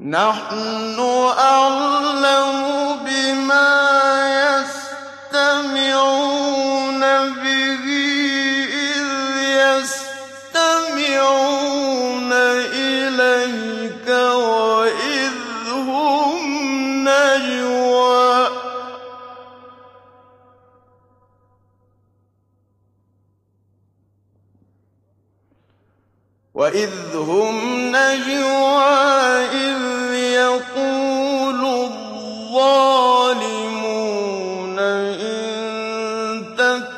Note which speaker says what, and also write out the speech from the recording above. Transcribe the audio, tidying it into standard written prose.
Speaker 1: نَّحْنُ أَعْلَمُ بِمَا يَسْتَمِعُونَ بِهِ إِذْ يَسْتَمِعُونَ إِلَيْكَ وَإِذْ هُمْ نَجْوَىٰ إِذْ يَقُولُ الظَّالِمُونَ إِن